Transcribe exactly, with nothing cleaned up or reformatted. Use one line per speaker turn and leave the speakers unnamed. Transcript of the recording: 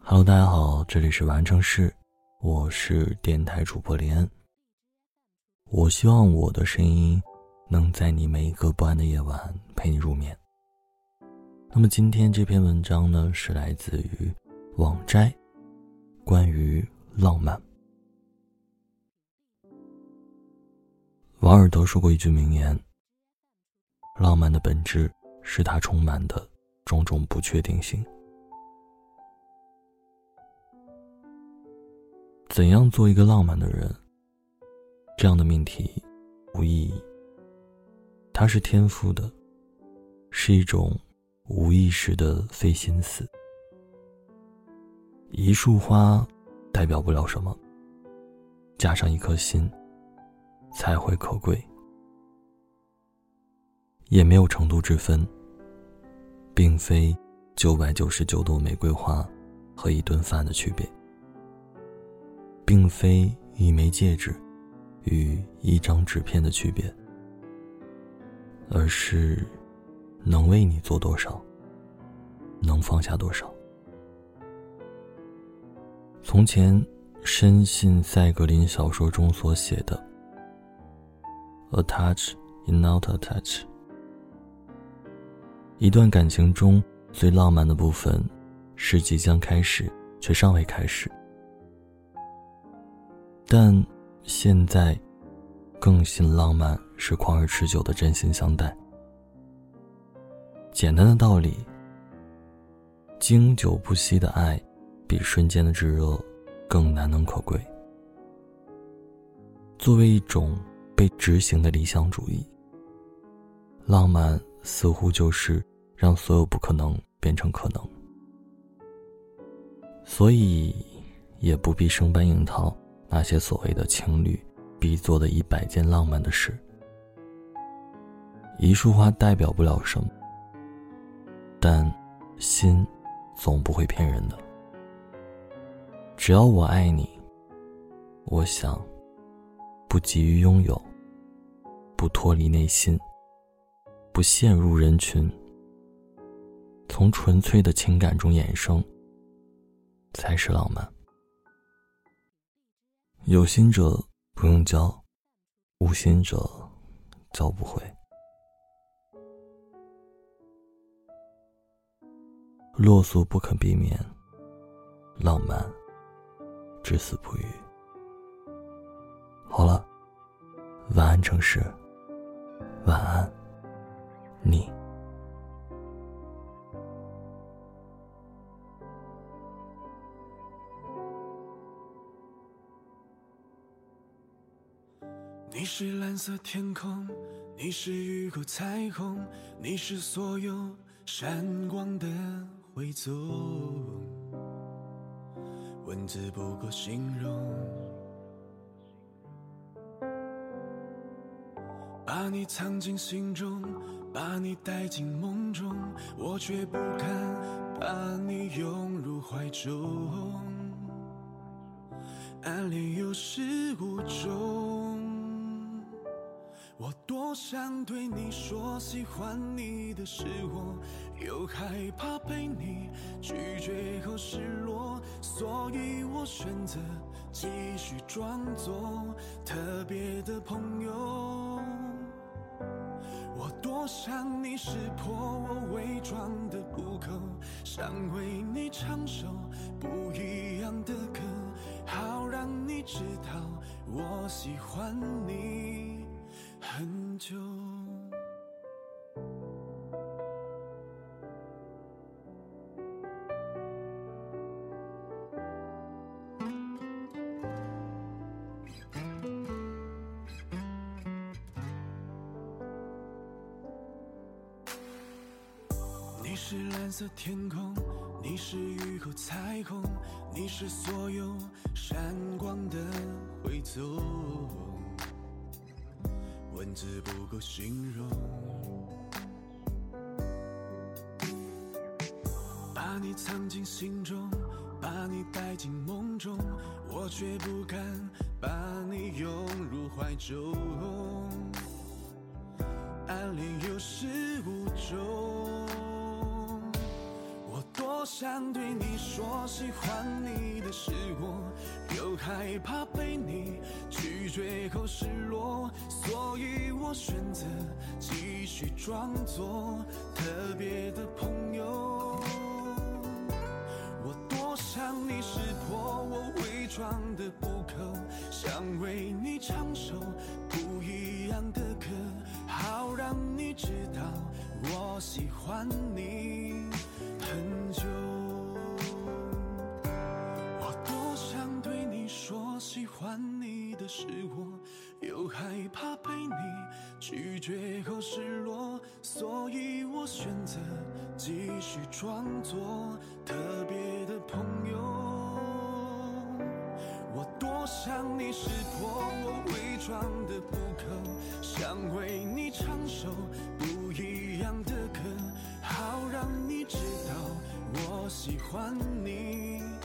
Hello， 大家好，这里是完成式，我是电台主播林恩。我希望我的声音能在你每一个不安的夜晚陪你入眠。那么今天这篇文章呢，是来自于网摘，关于浪漫。王尔德说过一句名言，浪漫的本质是它充满的种种不确定性。怎样做一个浪漫的人，这样的命题无意义。它是天赋的，是一种无意识的费心思。一束花代表不了什么，加上一颗心才会可贵。也没有程度之分，并非九百九十九朵玫瑰花和一顿饭的区别，并非一枚戒指与一张纸片的区别，而是能为你做多少，能放下多少。从前深信塞格林小说中所写的 A touch is not a touch， 一段感情中最浪漫的部分是即将开始却尚未开始。但现在更信浪漫是狂而持久的真心相待。简单的道理，经久不息的爱比瞬间的炙热更难能可贵。作为一种被执行的理想主义，浪漫似乎就是让所有不可能变成可能，所以也不必生搬硬套那些所谓的情侣必做的一百件浪漫的事。一束花代表不了什么，但心总不会骗人的。只要我爱你，我想不急于拥有，不脱离内心，不陷入人群，从纯粹的情感中衍生，才是浪漫。有心者不用教，无心者教不会。落俗不可避免，浪漫至死不渝。好了，晚安城市，晚安你。
你是蓝色天空，你是雨后彩虹，你是所有闪光的汇总，文字不够形容，把你藏进心中，把你带进梦中，我却不敢把你拥入怀中，暗恋有始无终。我多想对你说喜欢你的是我，又害怕被你拒绝后失落，所以我选择继续装作特别的朋友。我多想你识破我伪装的不够，想为你唱首不一样的歌，好让你知道我喜欢你很久。你是蓝色天空，你是雨后彩虹，你是所有闪光的汇总，文字不够形容，把你藏进心中，把你带进梦中，我却不敢把你拥入怀中，暗恋有始无终。我多多想对你说喜欢你的是我，又害怕被你拒绝后失落，所以我选择继续装作特别的朋友。我多想你识破我伪装的不够，想为你唱首不一样的歌，好让你知道我喜欢你很久。我多想对你说喜欢你的是我，又害怕被你拒绝后失落，所以我选择继续装作特别的朋友。我多想你识破我伪装的不够，想为你唱首不一样的歌，好让你知道我喜欢你